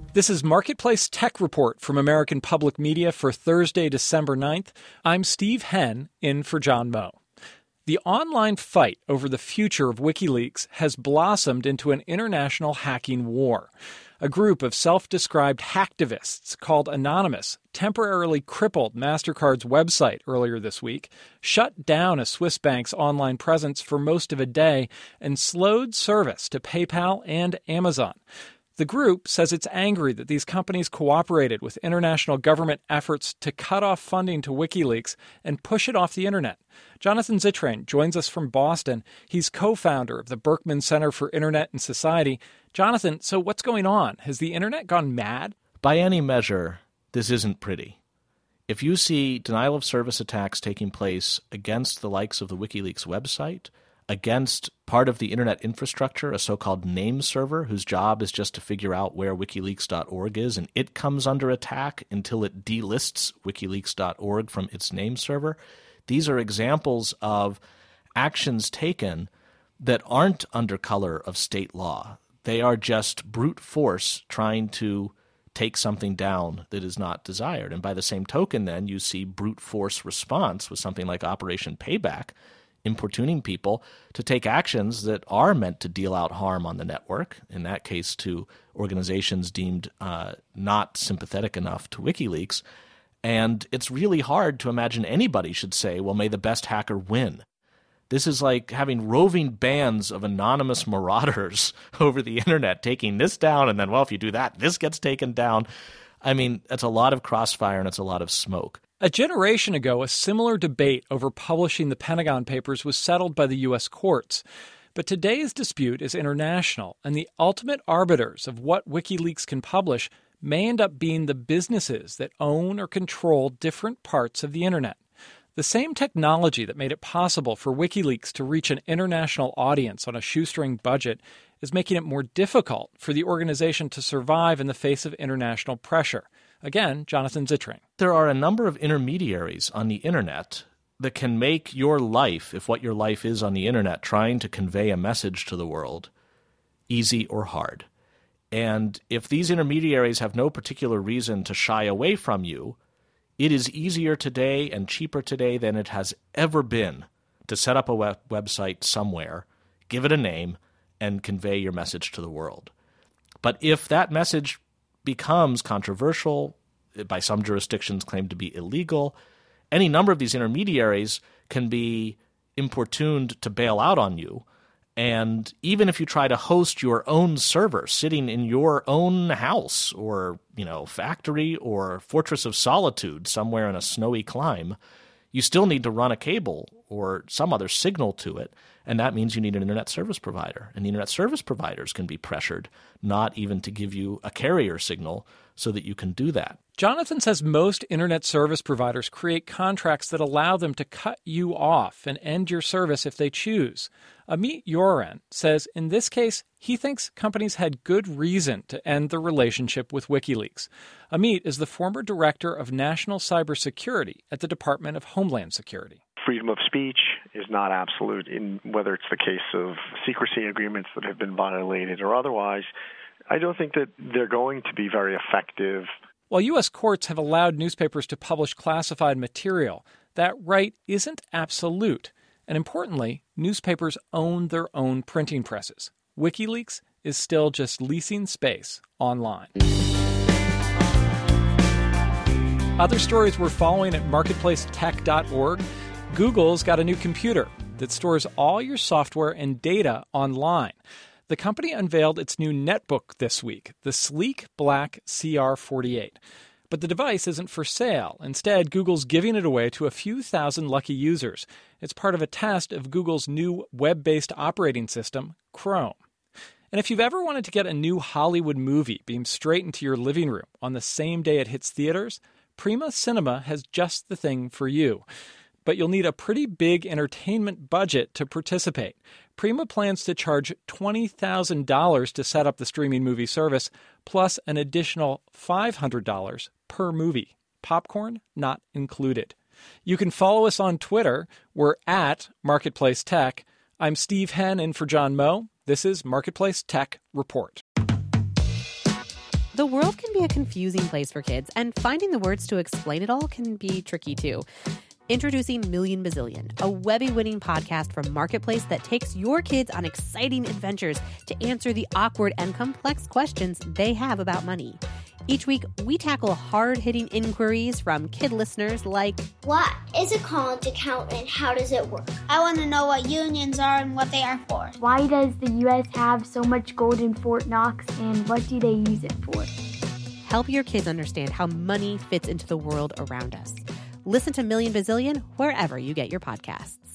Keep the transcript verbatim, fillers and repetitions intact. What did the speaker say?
This is Marketplace Tech Report from American Public Media for Thursday, December ninth. I'm Steve Henn, in for John Moe. The online fight over the future of WikiLeaks has blossomed into an international hacking war. A group of self-described hacktivists called Anonymous temporarily crippled MasterCard's website earlier this week, shut down a Swiss bank's online presence for most of a day, and slowed service to PayPal and Amazon. The group says it's angry that these companies cooperated with international government efforts to cut off funding to WikiLeaks and push it off the internet. Jonathan Zittrain joins us from Boston. He's co-founder of the Berkman Center for Internet and Society. Jonathan, so what's going on? Has the internet gone mad? By any measure, this isn't pretty. If you see denial of service attacks taking place against the likes of the WikiLeaks website, against part of the internet infrastructure, a so-called name server whose job is just to figure out where wikileaks dot org is, and it comes under attack until it delists wikileaks dot org from its name server. These are examples of actions taken that aren't under color of state law. They are just brute force trying to take something down that is not desired. And by the same token, then, you see brute force response with something like Operation Payback, importuning people to take actions that are meant to deal out harm on the network, in that case to organizations deemed uh, not sympathetic enough to WikiLeaks. And it's really hard to imagine anybody should say, well, may the best hacker win. This is like having roving bands of anonymous marauders over the internet taking this down, and then, well, if you do that, this gets taken down. I mean, it's a lot of crossfire and it's a lot of smoke. A generation ago, a similar debate over publishing the Pentagon Papers was settled by the U S courts. But today's dispute is international, and the ultimate arbiters of what WikiLeaks can publish may end up being the businesses that own or control different parts of the internet. The same technology that made it possible for WikiLeaks to reach an international audience on a shoestring budget is making it more difficult for the organization to survive in the face of international pressure. Again, Jonathan Zittrain. There are a number of intermediaries on the internet that can make your life, if what your life is on the internet, trying to convey a message to the world, easy or hard. And if these intermediaries have no particular reason to shy away from you, it is easier today and cheaper today than it has ever been to set up a web- website somewhere, give it a name, and convey your message to the world. But if that message becomes controversial, by some jurisdictions claimed to be illegal, any number of these intermediaries can be importuned to bail out on you. And even if you try to host your own server sitting in your own house or, you know, factory or fortress of solitude somewhere in a snowy clime, you still need to run a cable or some other signal to it. And that means you need an internet service provider. And the internet service providers can be pressured not even to give you a carrier signal so that you can do that. Jonathan says most internet service providers create contracts that allow them to cut you off and end your service if they choose. Amit Yoren says in this case, he thinks companies had good reason to end the relationship with WikiLeaks. Amit is the former director of national cybersecurity at the Department of Homeland Security. Freedom of speech is not absolute, in whether it's the case of secrecy agreements that have been violated or otherwise. I don't think that they're going to be very effective. While U S courts have allowed newspapers to publish classified material, that right isn't absolute. And importantly, newspapers own their own printing presses. WikiLeaks is still just leasing space online. Other stories we're following at marketplace tech dot org. Google's got a new computer that stores all your software and data online. The company unveiled its new netbook this week, the sleek black C R forty-eight. But the device isn't for sale. Instead, Google's giving it away to a few thousand lucky users. It's part of a test of Google's new web-based operating system, Chrome. And if you've ever wanted to get a new Hollywood movie beamed straight into your living room on the same day it hits theaters, Prima Cinema has just the thing for you. But you'll need a pretty big entertainment budget to participate. Prima plans to charge twenty thousand dollars to set up the streaming movie service, plus an additional five hundred dollars per movie. Popcorn not included. You can follow us on Twitter. We're at Marketplace Tech. I'm Steve Henn in for John Moe. This is Marketplace Tech Report. The world can be a confusing place for kids, and finding the words to explain it all can be tricky too. Introducing Million Bazillion, a Webby-winning podcast from Marketplace that takes your kids on exciting adventures to answer the awkward and complex questions they have about money. Each week, we tackle hard-hitting inquiries from kid listeners like, what is a college account and how does it work? I want to know what unions are and what they are for. Why does the U S have so much gold in Fort Knox and what do they use it for? Help your kids understand how money fits into the world around us. Listen to Million Bazillion wherever you get your podcasts.